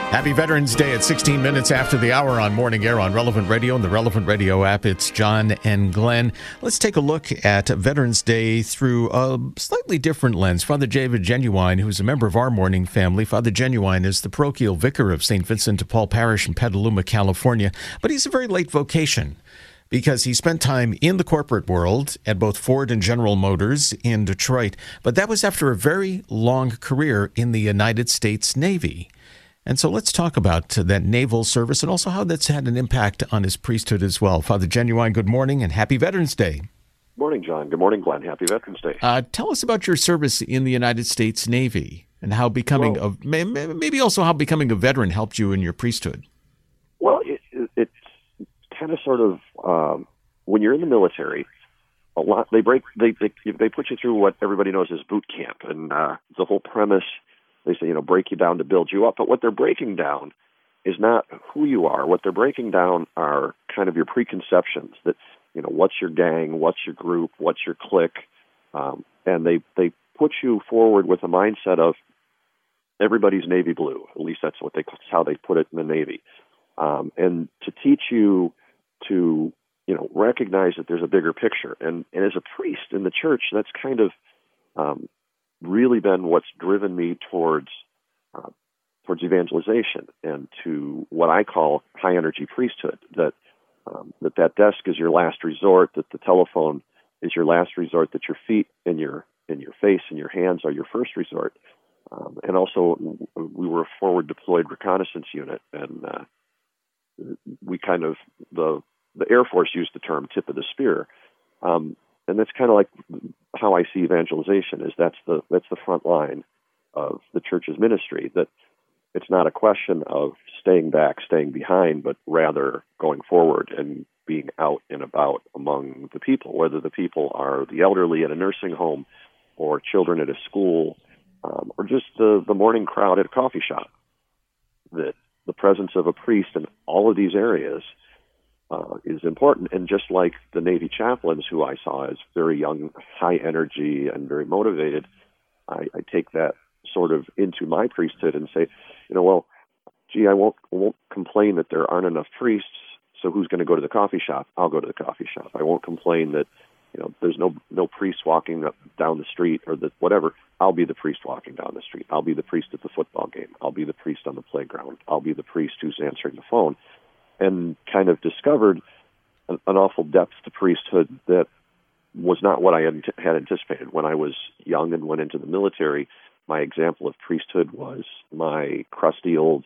Happy Veterans Day at 16 minutes after the hour on Morning Air on Relevant Radio and the Relevant Radio app. It's John and Glenn. Let's take a look at Veterans Day through a slightly different lens. Father David Genuine, who's a member of our morning family. Father Genuine is the parochial vicar of St. Vincent de Paul Parish in Petaluma, California. But he's a very late vocation, because he spent time in the corporate world at both Ford and General Motors in Detroit. But that was after a very long career in the United States Navy. And so let's talk about that naval service and also how that's had an impact on his priesthood as well. Father Genuine, good morning and happy Veterans Day. Morning, John. Good morning, Glenn. Happy Veterans Day. Tell us about your service in the United States Navy and how becoming maybe also how becoming a veteran helped you in your priesthood. Well, it's kind of sort of when you're in the military, a lot they put you through what everybody knows as boot camp, and the whole premise. They say, break you down to build you up. But what they're breaking down is not who you are. What they're breaking down are kind of your preconceptions that, what's your gang, what's your group, what's your clique. And they put you forward with a mindset of everybody's Navy blue. At least that's how they put it in the Navy. And to teach you to, recognize that there's a bigger picture. And as a priest in the church, that's kind of really been what's driven me towards evangelization and to what I call high energy priesthood. That desk is your last resort. That the telephone is your last resort. That your feet and your face and your hands are your first resort. And also, we were a forward deployed reconnaissance unit, and we kind of the Air Force used the term tip of the spear. And that's kind of like how I see evangelization. Is that's the front line of the church's ministry. That it's not a question of staying back, staying behind, but rather going forward and being out and about among the people. Whether the people are the elderly at a nursing home, or children at a school, or just the morning crowd at a coffee shop. That the presence of a priest in all of these areas is important. And just like the Navy chaplains, who I saw as very young, high energy, and very motivated, I take that sort of into my priesthood and say, I won't complain that there aren't enough priests, so who's going to go to the coffee shop? I'll go to the coffee shop. I won't complain that, there's no priest walking up down the street or whatever. I'll be the priest walking down the street. I'll be the priest at the football game. I'll be the priest on the playground. I'll be the priest who's answering the phone. And kind of discovered an awful depth to priesthood that was not what I had anticipated. When I was young and went into the military, my example of priesthood was my crusty old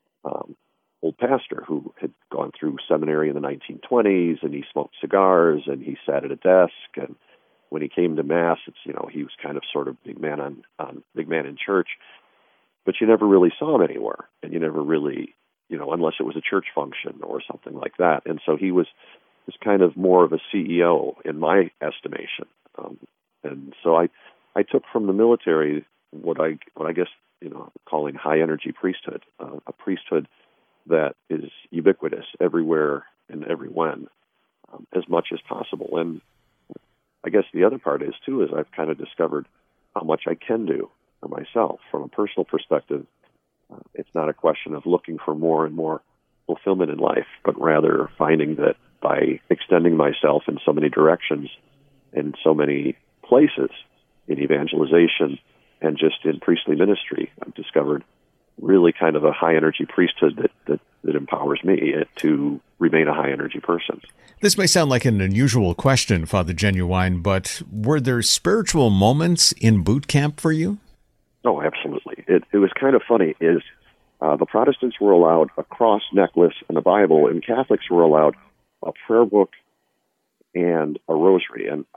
pastor who had gone through seminary in the 1920s, and he smoked cigars, and he sat at a desk, and when he came to Mass, he was kind of sort of big man in church, but you never really saw him anywhere, and you never really, unless it was a church function or something like that. And so he was kind of more of a CEO in my estimation. And so I took from the military what I guess, calling high energy priesthood, a priesthood that is ubiquitous everywhere and everyone, as much as possible. And I guess the other part is I've kind of discovered how much I can do for myself from a personal perspective. It's not a question of looking for more and more fulfillment in life, but rather finding that by extending myself in so many directions, in so many places, in evangelization and just in priestly ministry, I've discovered really kind of a high-energy priesthood that empowers me to remain a high-energy person. This may sound like an unusual question, Father Genuine, but were there spiritual moments in boot camp for you? Oh, absolutely. It was kind of funny. The Protestants were allowed a cross necklace and a Bible, and Catholics were allowed a prayer book and a rosary. And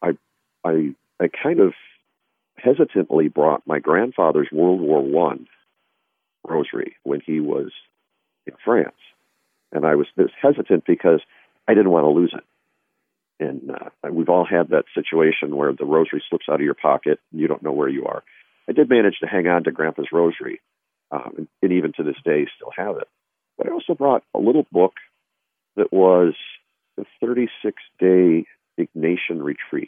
I kind of hesitantly brought my grandfather's World War I rosary when he was in France. And I was hesitant because I didn't want to lose it. And we've all had that situation where the rosary slips out of your pocket and you don't know where you are. I did manage to hang on to Grandpa's rosary, and even to this day still have it. But I also brought a little book that was the 36-day Ignatian retreat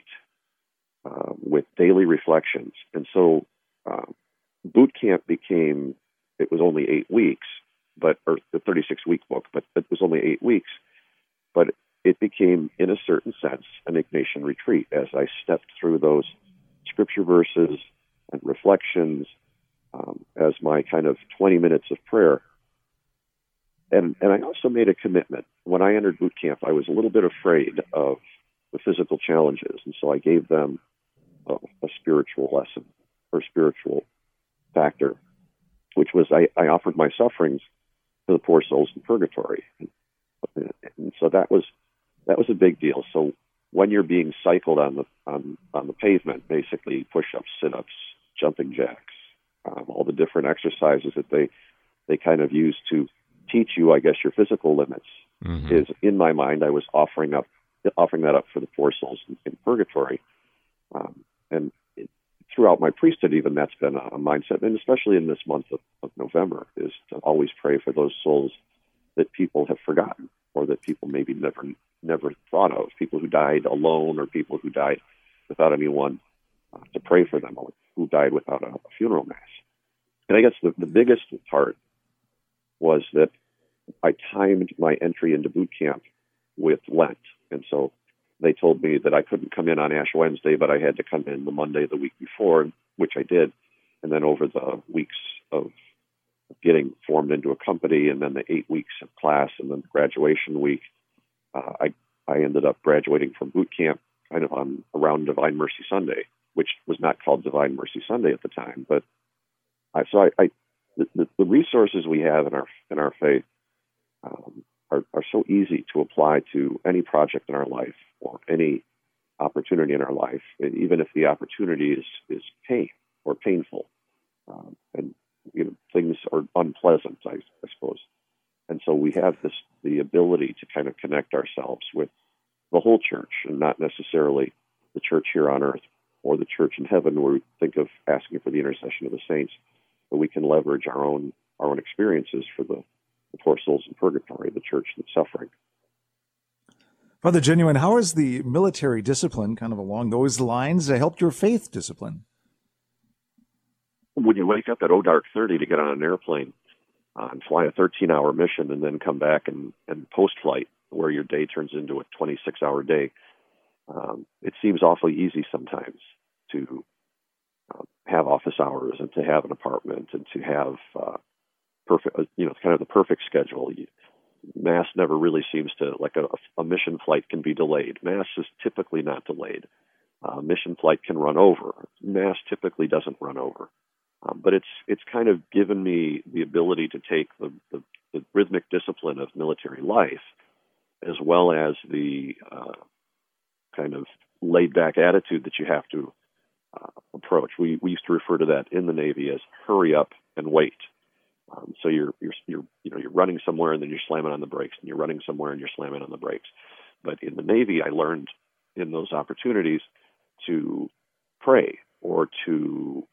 with daily reflections. And so boot camp it was only 8 weeks, 36-week book, but it was only 8 weeks. But it became, in a certain sense, an Ignatian retreat as I stepped through those scripture verses and reflections as my kind of 20 minutes of prayer. And I also made a commitment. When I entered boot camp, I was a little bit afraid of the physical challenges, and so I gave them a spiritual lesson or spiritual factor, which was I offered my sufferings to the poor souls in purgatory. And so that was a big deal. So when you're being cycled on the pavement, basically push-ups, sit-ups, jumping jacks, all the different exercises that they kind of use to teach you, I guess, your physical limits, is in my mind I was offering that up for the poor souls in purgatory. And throughout my priesthood, even, that's been a mindset, and especially in this month of November, is to always pray for those souls that people have forgotten, or that people maybe never thought of, people who died alone, or people who died without anyone to pray for them, or who died without a funeral mass. And I guess the biggest part was that I timed my entry into boot camp with Lent. And so they told me that I couldn't come in on Ash Wednesday, but I had to come in the Monday the week before, which I did. And then over the weeks of getting formed into a company, and then the 8 weeks of class, and then the graduation week, I ended up graduating from boot camp kind of on around Divine Mercy Sunday, which was not called Divine Mercy Sunday at the time. But the resources we have in our faith are so easy to apply to any project in our life or any opportunity in our life, even if the opportunity is pain or painful, and things are unpleasant, I suppose. And so we have the ability to kind of connect ourselves with the whole church, and not necessarily the church here on earth or the church in heaven, where we think of asking for the intercession of the saints, but we can leverage our own experiences for the poor souls in purgatory, the church that's suffering. Father Genuine, how has the military discipline, kind of along those lines, helped your faith discipline? When you wake up at dark 30 to get on an airplane and fly a 13-hour mission, and then come back and post-flight, where your day turns into a 26-hour day, it seems awfully easy sometimes to have office hours, and to have an apartment, and to have perfect, kind of the perfect schedule. Mass never really seems to, like a mission flight can be delayed. Mass is typically not delayed. Mission flight can run over. Mass typically doesn't run over. But it's kind of given me the ability to take the rhythmic discipline of military life, as well as the kind of laid-back attitude that you have to approach. We used to refer to that in the Navy as hurry up and wait. So you're running somewhere, and then you're slamming on the brakes, and you're running somewhere and you're slamming on the brakes. But in the Navy, I learned in those opportunities to pray, or to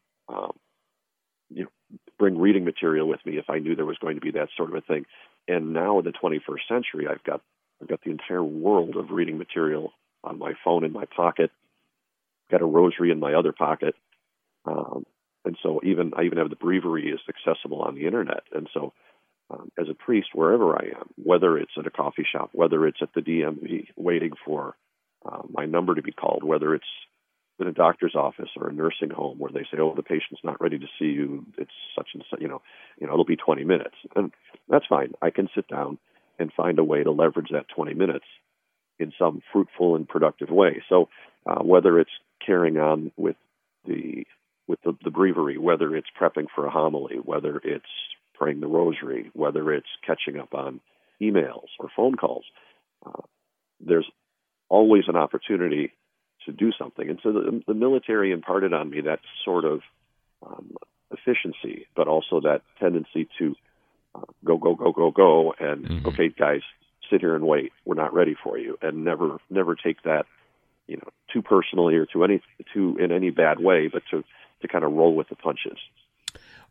bring reading material with me if I knew there was going to be that sort of a thing. And now in the 21st century, I've got the entire world of reading material on my phone in my pocket. Got a rosary in my other pocket. And so I even have the breviary is accessible on the internet. And so as a priest, wherever I am, whether it's at a coffee shop, whether it's at the DMV waiting for my number to be called, whether it's in a doctor's office or a nursing home where they say, oh, the patient's not ready to see you, it's such and such, it'll be 20 minutes. And that's fine. I can sit down and find a way to leverage that 20 minutes in some fruitful and productive way. So whether it's carrying on with the breviary, whether it's prepping for a homily, whether it's praying the rosary, whether it's catching up on emails or phone calls, there's always an opportunity to do something. And so the military imparted on me that sort of efficiency, but also that tendency to go, and okay, guys, sit here and wait. We're not ready for you, and never take that too personally or in any bad way, but to kind of roll with the punches.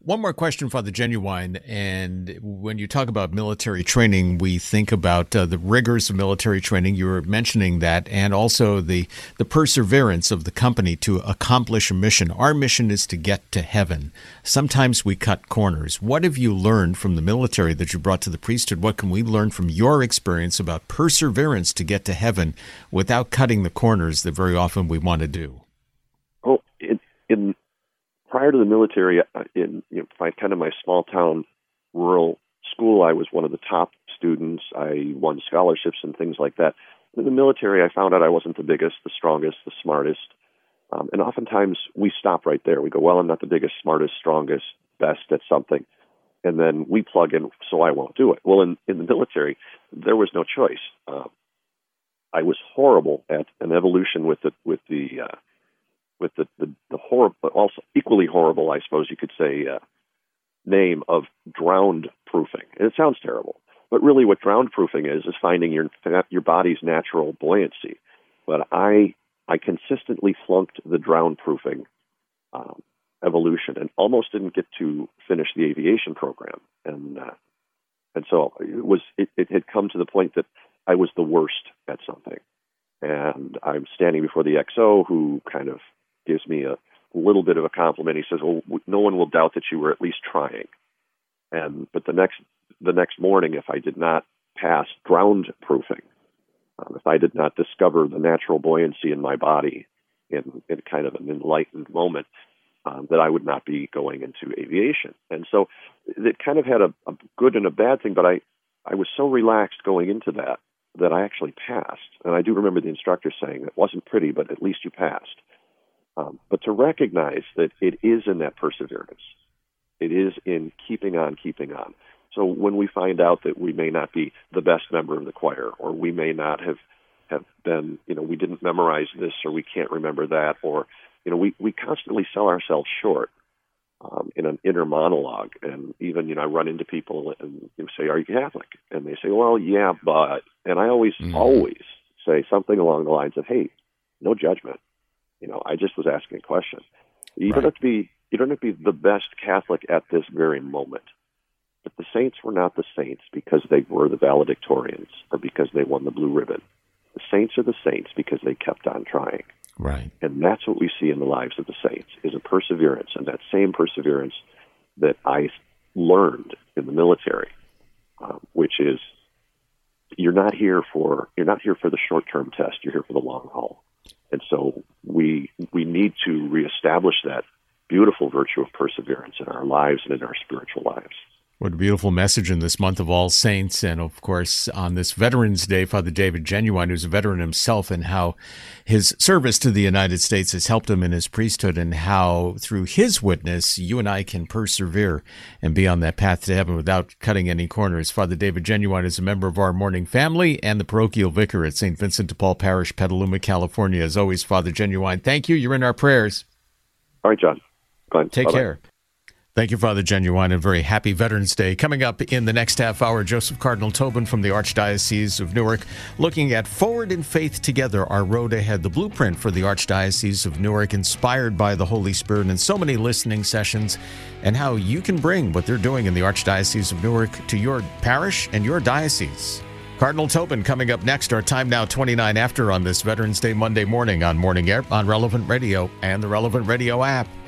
One more question, Father Genuine. And when you talk about military training, we think about the rigors of military training. You were mentioning that, and also the perseverance of the company to accomplish a mission. Our mission is to get to heaven. Sometimes we cut corners. What have you learned from the military that you brought to the priesthood? What can we learn from your experience about perseverance to get to heaven without cutting the corners that very often we want to do? Well, prior to the military, in kind of my small town rural school, I was one of the top students. I won scholarships and things like that. In the military, I found out I wasn't the biggest, the strongest, the smartest. And oftentimes we stop right there. We go, well, I'm not the biggest, smartest, strongest, best at something. And then we plug in, so I won't do it. Well, in the military, there was no choice. I was horrible at an evolution with the horrible, but also equally horrible, I suppose you could say, name of drowned proofing. And it sounds terrible, but really what drowned proofing is finding your body's natural buoyancy. But I consistently flunked the drowned proofing evolution and almost didn't get to finish the aviation program. And so it had come to the point that I was the worst at something. And I'm standing before the XO, who kind of gives me a little bit of a compliment. He says, well, no one will doubt that you were at least trying. But the next morning, if I did not pass ground proofing, if I did not discover the natural buoyancy in my body in kind of an enlightened moment, that I would not be going into aviation. And so it kind of had a good and a bad thing, but I was so relaxed going into that I actually passed. And I do remember the instructor saying, it wasn't pretty, but at least you passed. But to recognize that it is in that perseverance, it is in keeping on. So when we find out that we may not be the best member of the choir, or we may not have been, we didn't memorize this, or we can't remember that, or, we constantly sell ourselves short in an inner monologue. And even, I run into people and say, are you Catholic? And they say, well, yeah, but, and I always say something along the lines of, hey, no judgment. I just was asking a question. You don't have to be the best Catholic at this very moment. But the saints were not the saints because they were the valedictorians or because they won the blue ribbon. The saints are the saints because they kept on trying. Right. And that's what we see in the lives of the saints, is a perseverance, and that same perseverance that I learned in the military, which is you're not here for the short-term test. You're here for the long haul. And so we need to reestablish that beautiful virtue of perseverance in our lives and in our spiritual lives. What a beautiful message in this month of All Saints. And of course, on this Veterans Day, Father David Genuine, who's a veteran himself, and how his service to the United States has helped him in his priesthood, and how through his witness, you and I can persevere and be on that path to heaven without cutting any corners. Father David Genuine is a member of our morning family and the parochial vicar at St. Vincent de Paul Parish, Petaluma, California. As always, Father Genuine, thank you. You're in our prayers. All right, John. Go ahead. Take Bye-bye. care. Thank you, Father Genuine, and very happy Veterans Day. Coming up in the next half hour, Joseph Cardinal Tobin from the Archdiocese of Newark, looking at Forward in Faith Together, our road ahead, the blueprint for the Archdiocese of Newark, inspired by the Holy Spirit, and so many listening sessions, and how you can bring what they're doing in the Archdiocese of Newark to your parish and your diocese. Cardinal Tobin coming up next. Our time now 29 after on this Veterans Day Monday morning on Morning Air, on Relevant Radio, and the Relevant Radio app.